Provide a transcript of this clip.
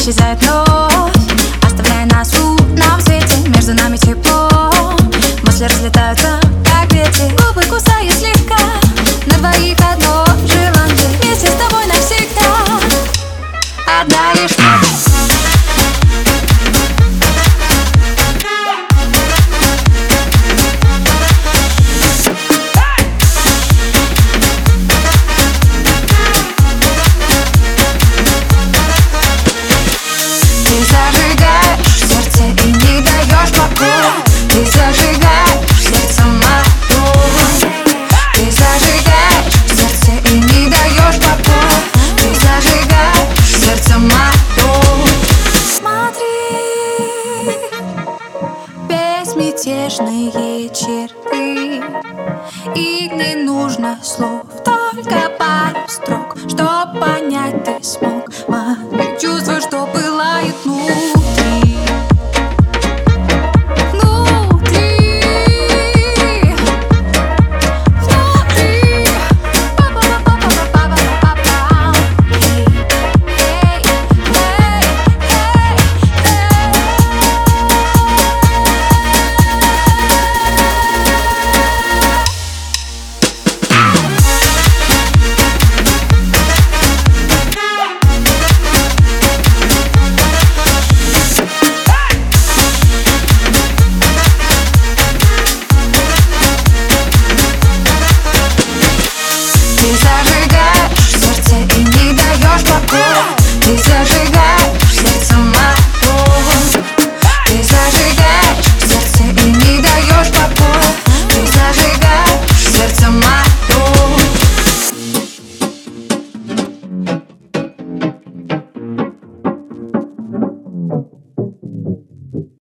исчезает вновь, оставляя нас в лунном свете. Между нами тепло, мысли разлетаются, как ветер. Губы кусаю слегка, на двоих одно желание. Вместе с тобой навсегда, одна лишь ты. Ты зажигаешь сердце и не даешь покоя. Ты зажигаешь сердце мое. Ты зажигаешь сердце и не даешь покоя. Ты зажигаешь сердце мое. Смотри, безмятежные черты, и не нужно слов, только пару строк, чтоб понять ты смог.